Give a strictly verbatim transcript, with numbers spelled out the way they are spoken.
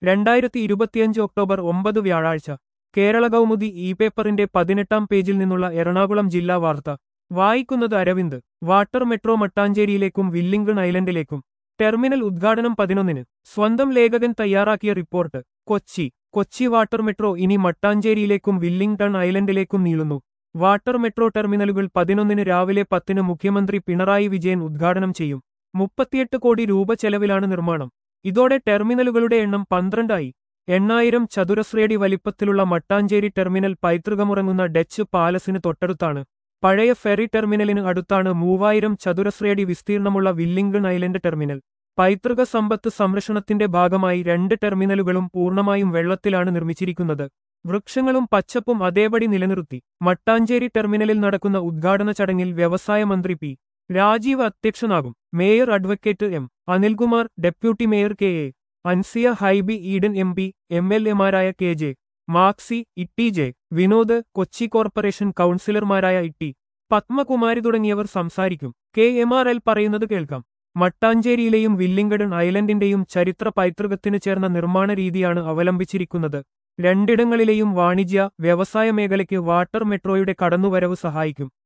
രണ്ടായിരത്തി ഇരുപത്തിയഞ്ച് ഒക്ടോബർ ഒമ്പത് വ്യാഴാഴ്ച കേരള കൗമുദി ഇ പേപ്പറിന്റെ പതിനെട്ടാം പേജിൽ നിന്നുള്ള എറണാകുളം ജില്ലാ വാർത്ത വായിക്കുന്നത് അരവിന്ദ്. വാട്ടർ മെട്രോ മട്ടാഞ്ചേരിയിലേക്കും വില്ലിംഗ്ടൺ ഐലൻഡിലേക്കും. ടെർമിനൽ ഉദ്ഘാടനം പതിനൊന്നിന്. സ്വന്തം ലേഖകൻ തയ്യാറാക്കിയ report. Kochi. Kochi water metro ഇനി മട്ടാഞ്ചേരിയിലേക്കും വില്ലിംഗ്ടൺ ഐലൻഡിലേക്കും നീളുന്നു. വാട്ടർ മെട്രോ ടെർമിനലുകൾ പതിനൊന്നിന് രാവിലെ പത്തിന് മുഖ്യമന്ത്രി പിണറായി വിജയൻ ഉദ്ഘാടനം ചെയ്യും. മുപ്പത്തിയെട്ട് കോടി രൂപ ചെലവിലാണ് നിർമ്മാണം. ഇതോടെ ടെർമിനലുകളുടെ എണ്ണം പന്ത്രണ്ടായി. എണ്ണായിരം ചതുരശ്രയടി വലിപ്പത്തിലുള്ള മട്ടാഞ്ചേരി ടെർമിനൽ പൈതൃകമുറങ്ങുന്ന ഡച്ച് പാലസിന് തൊട്ടടുത്താണ്. പഴയ ഫെറി ടെർമിനലിന് അടുത്താണ് മൂവായിരം ചതുരശ്രയടി വിസ്തീർണമുള്ള വില്ലിംഗ്ടൺ ഐലൻഡ് ടെർമിനൽ. പൈതൃക സമ്പത്ത് സംരക്ഷണത്തിന്റെ ഭാഗമായി രണ്ട് ടെർമിനലുകളും പൂർണ്ണമായും വെള്ളത്തിലാണ് നിർമ്മിച്ചിരിക്കുന്നത്. വൃക്ഷങ്ങളും പച്ചപ്പും അതേപടി നിലനിർത്തി. മട്ടാഞ്ചേരി ടെർമിനലിൽ നടക്കുന്ന ഉദ്ഘാടന ചടങ്ങിൽ വ്യവസായ മന്ത്രി പി രാജീവ് അധ്യക്ഷനാകും. Mayor advocate M Anilkumar, deputy mayor K A Ansiya, Hibi Eden M P, M L എമാരായ K J Maxy, T J Vinod, Kochi corporation കൗൺസിലർമാരായ ഇട്ടി പത്മകുമാരി തുടങ്ങിയവർ സംസാരിക്കും. കെ എം ആർ എൽ പറയുന്നത് കേൾക്കാം. മട്ടാഞ്ചേരിയിലെയും വില്ലിംഗ്ടൺ ഐലൻഡിന്റെയും ചരിത്ര പൈതൃകത്തിന് ചേർന്ന നിർമ്മാണ രീതിയാണ് അവലംബിച്ചിരിക്കുന്നത്. രണ്ടിടങ്ങളിലെയും വാണിജ്യ, വ്യവസായ മേഖലയ്ക്ക് വാട്ടർ മെട്രോയുടെ കടന്നുവരവ് സഹായിക്കും.